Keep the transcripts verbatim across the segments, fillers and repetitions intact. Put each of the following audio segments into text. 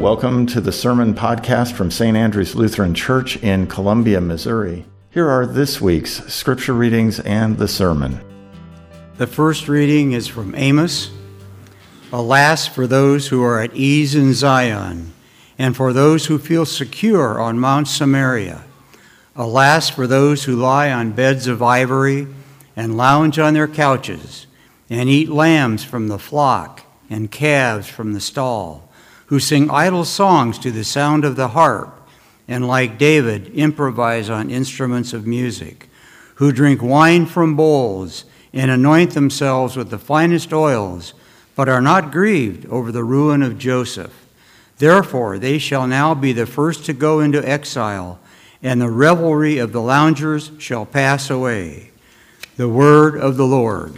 Welcome to the Sermon Podcast from Saint Andrew's Lutheran Church in Columbia, Missouri. Here are this week's scripture readings and the sermon. The first reading is from Amos. Alas for those who are at ease in Zion, and for those who feel secure on Mount Samaria. Alas for those who lie on beds of ivory and lounge on their couches, and eat lambs from the flock and calves from the stall, who sing idle songs to the sound of the harp, and like David improvise on instruments of music, who drink wine from bowls and anoint themselves with the finest oils, but are not grieved over the ruin of Joseph. Therefore they shall now be the first to go into exile, and the revelry of the loungers shall pass away. The word of the Lord.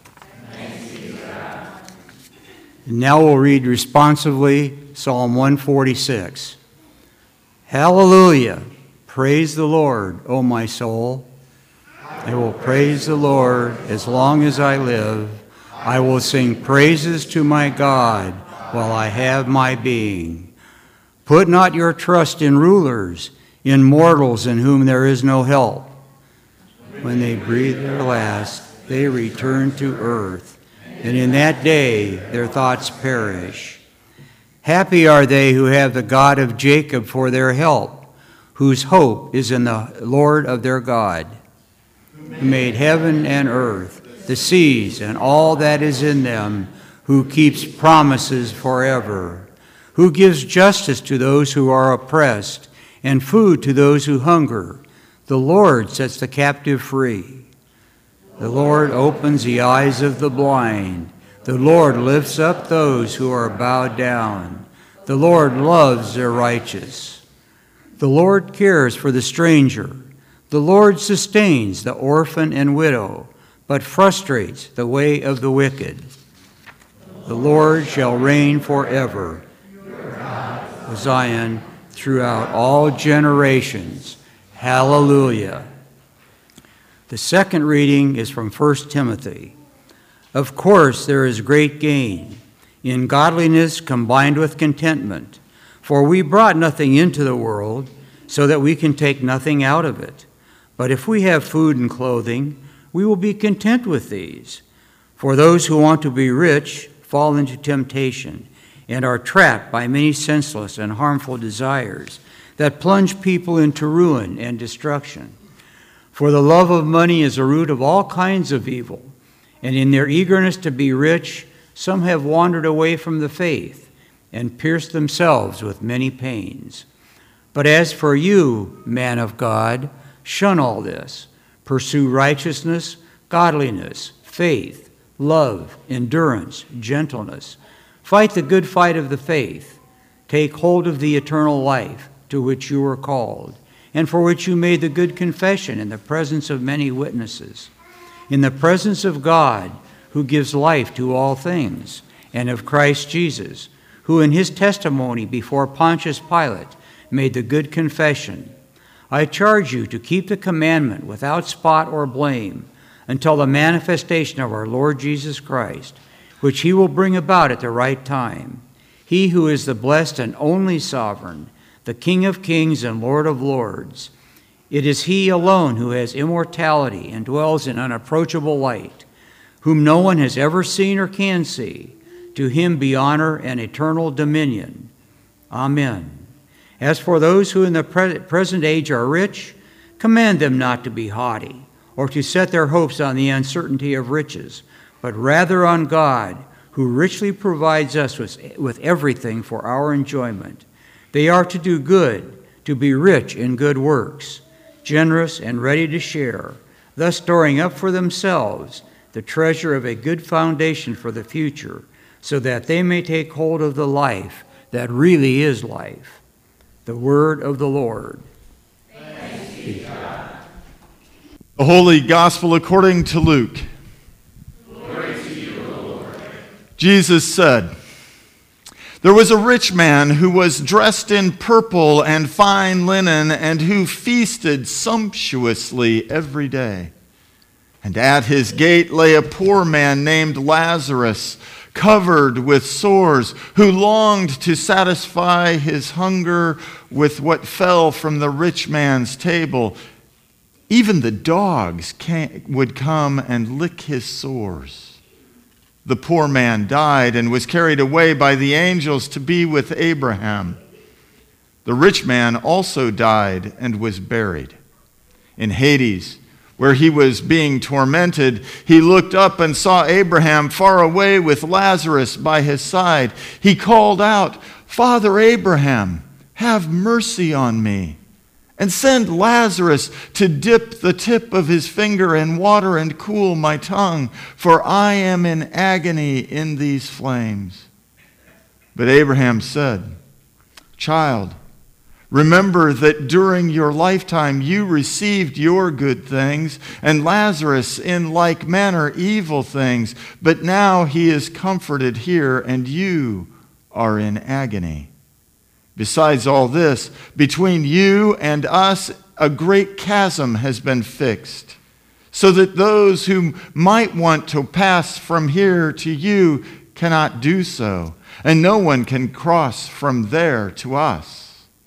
And now we'll read responsively Psalm one forty-six. Hallelujah! Praise the Lord, O my soul. I will praise the Lord as long as I live. I will sing praises to my God while I have my being. Put not your trust in rulers, in mortals in whom there is no help. When they breathe their last, they return to earth. And in that day their thoughts perish. Happy are they who have the God of Jacob for their help, whose hope is in the Lord of their God, who made heaven and earth, the seas, and all that is in them, who keeps promises forever, who gives justice to those who are oppressed, and food to those who hunger. The Lord sets the captive free. The Lord opens the eyes of the blind. The Lord lifts up those who are bowed down. The Lord loves the righteous. The Lord cares for the stranger. The Lord sustains the orphan and widow, but frustrates the way of the wicked. The Lord shall reign forever, O Zion, throughout all generations. Hallelujah. The second reading is from First Timothy. Of course, there is great gain in godliness combined with contentment, for we brought nothing into the world, so that we can take nothing out of it. But if we have food and clothing, we will be content with these. For those who want to be rich fall into temptation and are trapped by many senseless and harmful desires that plunge people into ruin and destruction. For the love of money is a root of all kinds of evil, and in their eagerness to be rich, some have wandered away from the faith and pierced themselves with many pains. But as for you, man of God, shun all this. Pursue righteousness, godliness, faith, love, endurance, gentleness. Fight the good fight of the faith. Take hold of the eternal life to which you were called, and for which you made the good confession in the presence of many witnesses, in the presence of God, who gives life to all things, and of Christ Jesus, who in his testimony before Pontius Pilate made the good confession. I charge you to keep the commandment without spot or blame until the manifestation of our Lord Jesus Christ, which he will bring about at the right time. He who is the blessed and only sovereign, the King of kings and Lord of lords. It is he alone who has immortality and dwells in unapproachable light, whom no one has ever seen or can see. To him be honor and eternal dominion. Amen. As for those who in the pre- present age are rich, command them not to be haughty, or to set their hopes on the uncertainty of riches, but rather on God, who richly provides us with, with everything for our enjoyment. They are to do good, to be rich in good works, generous and ready to share, thus storing up for themselves the treasure of a good foundation for the future, so that they may take hold of the life that really is life. The word of the Lord. Thanks be to God. The Holy Gospel according to Luke. Glory to you, O Lord. Jesus said, "There was a rich man who was dressed in purple and fine linen, and who feasted sumptuously every day. And at his gate lay a poor man named Lazarus, covered with sores, who longed to satisfy his hunger with what fell from the rich man's table. Even the dogs came, would come and lick his sores. The poor man died and was carried away by the angels to be with Abraham. The rich man also died and was buried. In Hades, where he was being tormented, he looked up and saw Abraham far away with Lazarus by his side. He called out, "Father Abraham, have mercy on me, and send Lazarus to dip the tip of his finger in water and cool my tongue, for I am in agony in these flames." But Abraham said, "Child, remember that during your lifetime you received your good things, and Lazarus in like manner evil things, but now he is comforted here, and you are in agony. Besides all this, between you and us a great chasm has been fixed, so that those who might want to pass from here to you cannot do so, and no one can cross from there to us."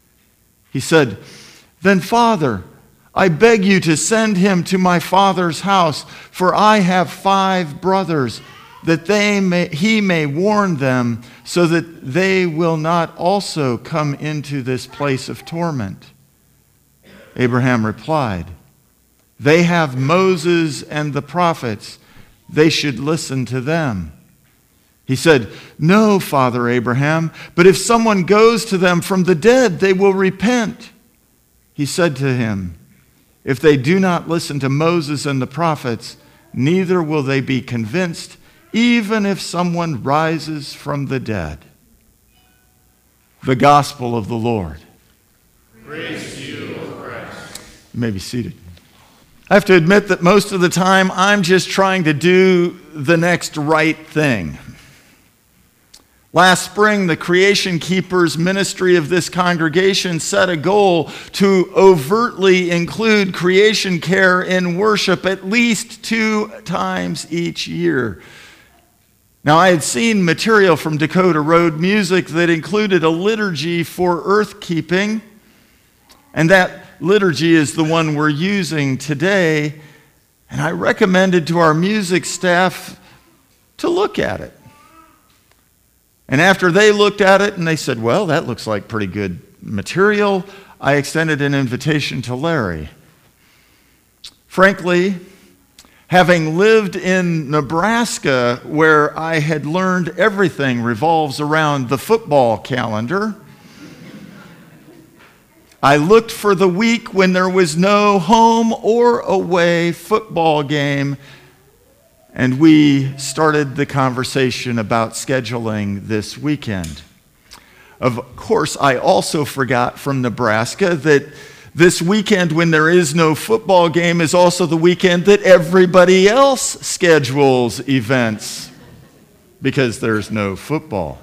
He said, "Then, Father, I beg you to send him to my father's house, for I have five brothers, that they may, he may warn them, so that they will not also come into this place of torment." Abraham replied, "They have Moses and the prophets. They should listen to them." He said, "No, Father Abraham, but if someone goes to them from the dead, they will repent." He said to him, "If they do not listen to Moses and the prophets, neither will they be convinced, even if someone rises from the dead." The gospel of the Lord. Praise to you, O Christ. You may be seated. I have to admit that most of the time I'm just trying to do the next right thing. Last spring, the Creation Keepers ministry of this congregation set a goal to overtly include creation care in worship at least two times each year. Now, I had seen material from Dakota Road Music that included a liturgy for earth keeping, and that liturgy is the one we're using today, and I recommended to our music staff to look at it. And after they looked at it and they said, "Well, that looks like pretty good material," I extended an invitation to Larry. Frankly, having lived in Nebraska, where I had learned everything revolves around the football calendar, I looked for the week when there was no home or away football game, and we started the conversation about scheduling this weekend. Of course, I also forgot from Nebraska that this weekend, when there is no football game, is also the weekend that everybody else schedules events because there's no football.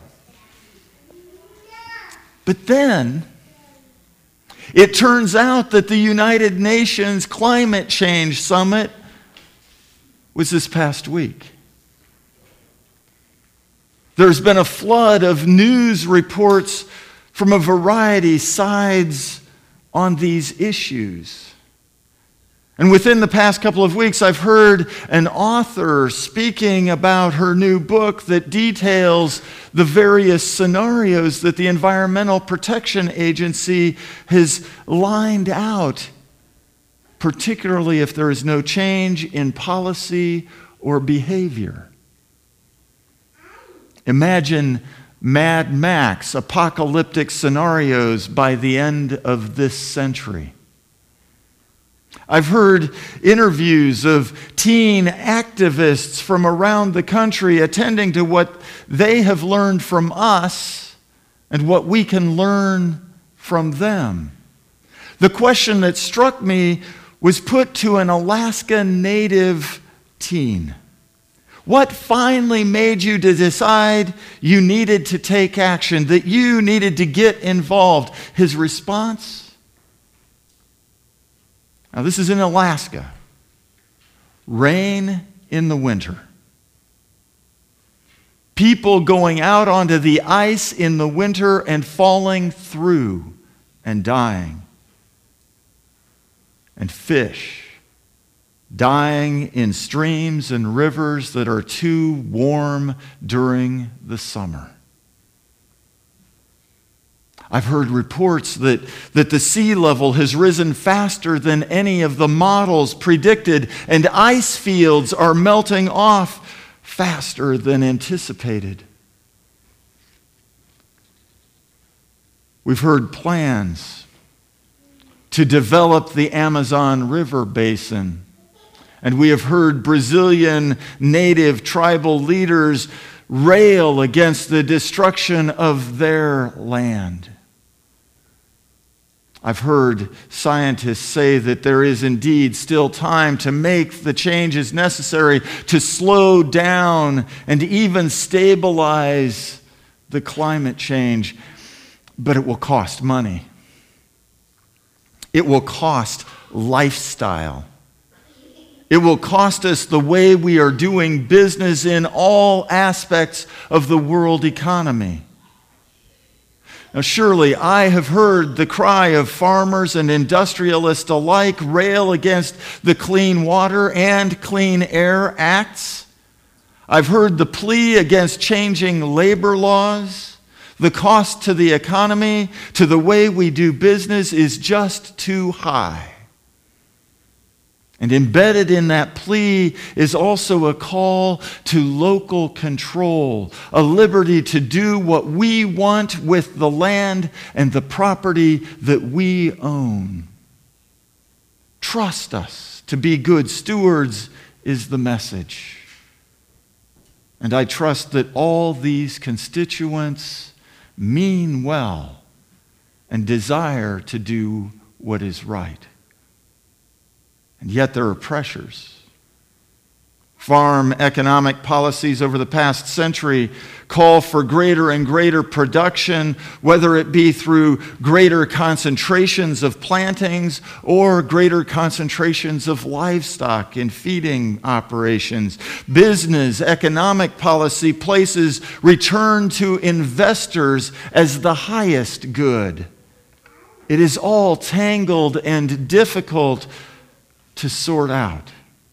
But then, it turns out that the United Nations Climate Change Summit was this past week. There's been a flood of news reports from a variety of sides on these issues. And within the past couple of weeks, I've heard an author speaking about her new book that details the various scenarios that the Environmental Protection Agency has lined out, particularly if there is no change in policy or behavior. Imagine Mad Max apocalyptic scenarios by the end of this century. I've heard interviews of teen activists from around the country attending to what they have learned from us and what we can learn from them. The question that struck me was put to an Alaska Native teen. What finally made you to decide you needed to take action, that you needed to get involved? His response? Now, this is in Alaska. Rain in the winter. People going out onto the ice in the winter and falling through and dying. And fish dying in streams and rivers that are too warm during the summer. I've heard reports that, that the sea level has risen faster than any of the models predicted, and ice fields are melting off faster than anticipated. We've heard plans to develop the Amazon River basin. And we have heard Brazilian native tribal leaders rail against the destruction of their land. I've heard scientists say that there is indeed still time to make the changes necessary to slow down and even stabilize the climate change, but it will cost money. It will cost lifestyle. It will cost us the way we are doing business in all aspects of the world economy. Now, surely I have heard the cry of farmers and industrialists alike rail against the Clean Water and Clean Air Acts. I've heard the plea against changing labor laws. The cost to the economy, to the way we do business, is just too high. And embedded in that plea is also a call to local control, a liberty to do what we want with the land and the property that we own. Trust us to be good stewards is the message. And I trust that all these constituents mean well and desire to do what is right. And yet there are pressures. Farm economic policies over the past century call for greater and greater production, whether it be through greater concentrations of plantings or greater concentrations of livestock in feeding operations. Business, economic policy places return to investors as the highest good. It is all tangled and difficult to sort out.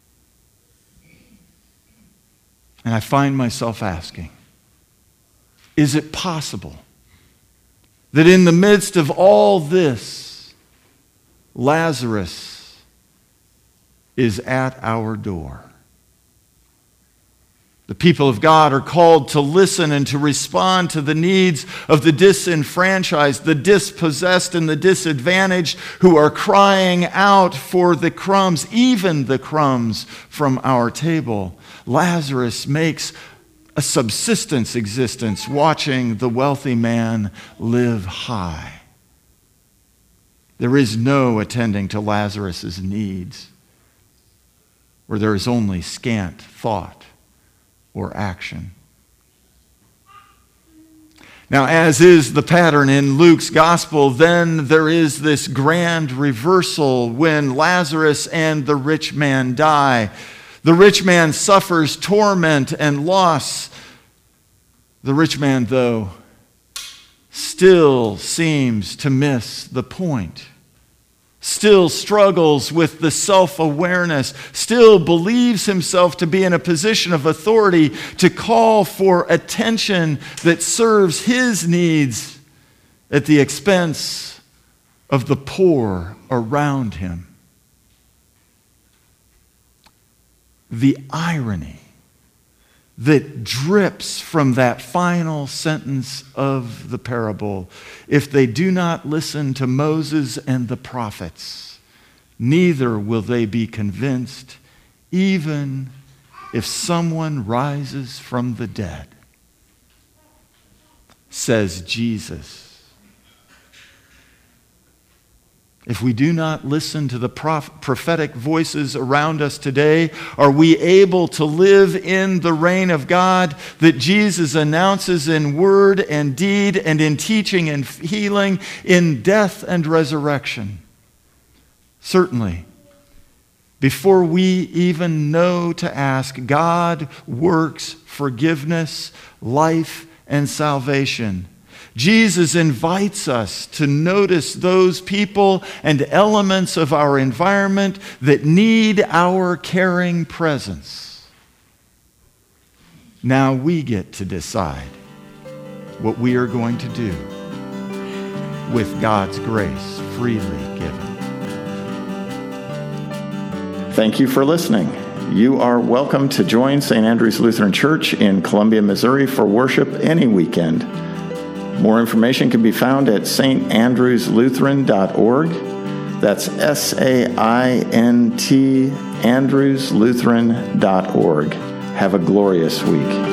And I find myself asking, is it possible that in the midst of all this, Lazarus is at our door? The people of God are called to listen and to respond to the needs of the disenfranchised, the dispossessed, and the disadvantaged who are crying out for the crumbs, even the crumbs from our table. Lazarus makes a subsistence existence watching the wealthy man live high. There is no attending to Lazarus' needs where there is only scant thought or action. Now, as is the pattern in Luke's gospel, then there is this grand reversal when Lazarus and the rich man die. The rich man suffers torment and loss. The rich man, though, still seems to miss the point. Still struggles with the self-awareness, still believes himself to be in a position of authority to call for attention that serves his needs at the expense of the poor around him. The irony that drips from that final sentence of the parable: if they do not listen to Moses and the prophets, neither will they be convinced, even if someone rises from the dead, says Jesus. If we do not listen to the proph- prophetic voices around us today, are we able to live in the reign of God that Jesus announces in word and deed and in teaching and healing, in death and resurrection? Certainly, Before we even know to ask, God works forgiveness, life, and salvation. Jesus invites us to notice those people and elements of our environment that need our caring presence. Now we get to decide what we are going to do with God's grace freely given. Thank you for listening. You are welcome to join Saint Andrew's Lutheran Church in Columbia, Missouri for worship any weekend. More information can be found at s t andrews lutheran dot org. That's S A I N T Andrews Lutheran dot org. Have a glorious week.